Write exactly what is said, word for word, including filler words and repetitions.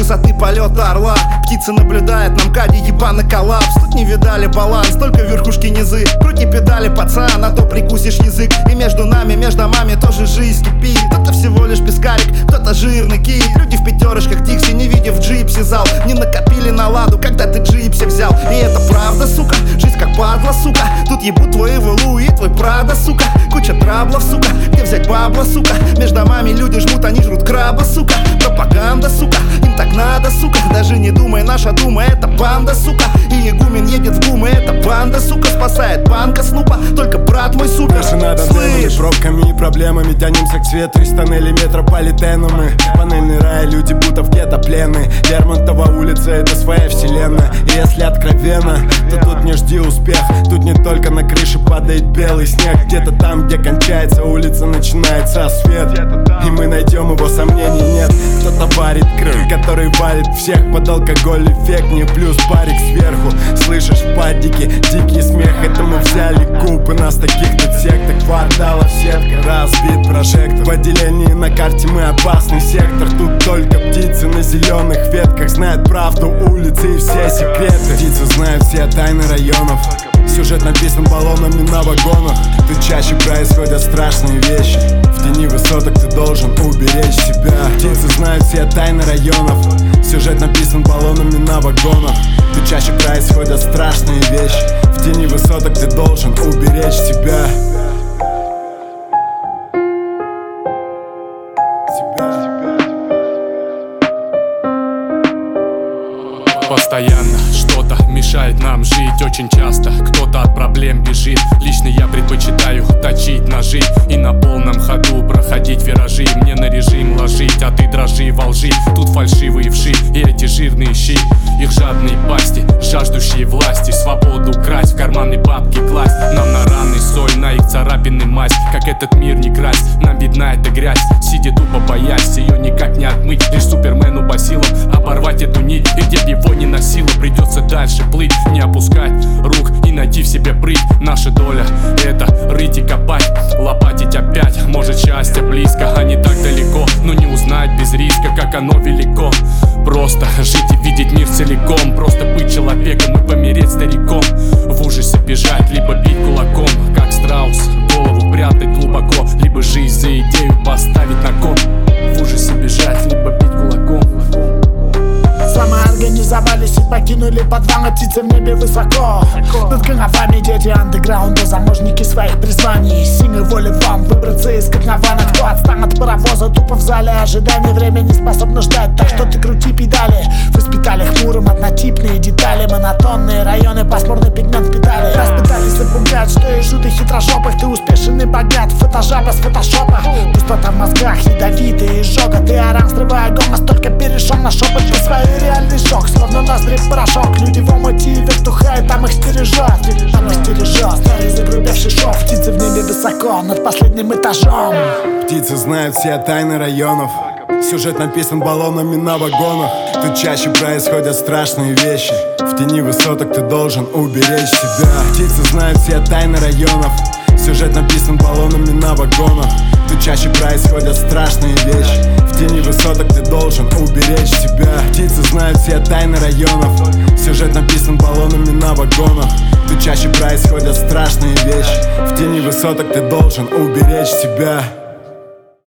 высоты полета орла. Птица наблюдает, нам кади ебаный коллапс. Тут не видали баланс, только верхушки низы. Крути педали, пацан, а то прикусишь язык. И между нами, между домами тоже жизнь кипит. Кто-то всего лишь пескарик, кто-то жирный кит. Люди в пятерочках Дикси, не видев джипси зал. Не накопили на ладу, когда ты джипси взял. И это правда, сука, жизнь как падла, сука. Тут ебут твоего Луи, твой Прада, сука. Куча траблов, сука, где взять бабла, сука. Между домами люди жмут, они жрут краба, сука. Пропаганда, сука, им так надо, сука. Даже не думай, наша дума это банда, сука. И игумен едет в гумы, это банда, сука. Спасает банка Снупа, только брат мой супер. Наши над антеннами, пробками и проблемами тянемся к свету из тоннелей метрополитена. Мы панельный рай, люди будто в гетто пленные. Лермонтова улица — это своя вселенная. И если откровенно, то тут не жди успех. Тут не только на крыше падает белый снег. Где-то там, где кончается улица, начинается свет. И мы найдем его, сомнений нет. Кто-то варит крым, который валит всех. Под алкоголь эффект, не плюс парик сверху. Слышишь в падике дикий смех. Это мы взяли кубы, нас таких тут секта. Кварталов сетка, разбит прожектор. В отделении на карте мы опасный сектор. Тут только птицы на зеленых ветках знают правду улицы и все секреты. Птицы знают все тайны районов. Сюжет написан баллонами на вагонах. Тут чаще происходят страшные вещи. В тени высоток ты должен уберечь себя. Птицы знают все тайны районов. Сюжет написан баллонами на вагонах. Тут чаще происходят страшные вещи. В тени высоток ты должен уберечь себя. Постоянно что-то мешает нам жить. Очень часто кто-то от проблем бежит. Лично я предпочитаю точить ножи и на полном ходу проходить виражи. Мне на режим ложить, а ты дрожи во лжи. Тут фальшивые вши и эти жирные щи. Их жадные пасти, жаждущие власти. Свободу красть, в карманы бабки класть. Нам на раны соль, на их царапины мазь. Как этот мир не крась, нам видна эта грязь. Сидя тупо боясь, ее никак не отмыть. Лишь супермену по силам оборвать эту нить. И где б его не носило, придется дальше плыть. Не опускать рук и найти в себе прыть. Наша доля — это рыть и копать, лопатить опять. Может, счастье близко, а не так далеко. Но не узнать без риска, как оно велико. Просто жить и видеть мир целиком. Просто быть человеком и помереть стариком. В ужасе бежать, либо бить кулаком. Как страус, голову прятать глубоко. Либо жизнь за идею поставить на кон. В ужасе бежать, либо бить кулаком. Самоорганизовались и покинули подвалы. Птицы в небе высоко. Над головами дети андеграунда, заложники своих призваний. Силы воли вам выбраться из котлована. Кто отстал от паровоза, тупо в зале ожидания. Время не способно ждать, так что ты крути педали. Воспитали хмурым однотипные детали. Монотонные районы, пасмурный пигмент педали. Нас пытались запугать, что и жут и хитрожопых. Ты успешен и богат, фотожаба с фотошопа. Пустота в мозгах, ядовитая изжога. Ты орал, срывая голос, только перешел на шепот. Ты свой реальный шок, словно ноздри в порошок. Люди в омуте вертухают, там их стережет. Там их стережет старый загрубевший шов. Птицы в небе высоко, над последним этажом. Птицы знают все тайны районов. Сюжет написан баллонами на вагонах. Тут чаще происходят страшные вещи. В тени высоток ты должен уберечь себя. Птицы знают все тайны районов. Сюжет написан баллонами на вагонах. Тут чаще происходят страшные вещи. В тени высоток ты должен уберечь себя. Птицы знают все тайны районов. Сюжет написан баллонами на вагонах. Тут чаще происходят страшные вещи. В тени высоток ты должен уберечь себя.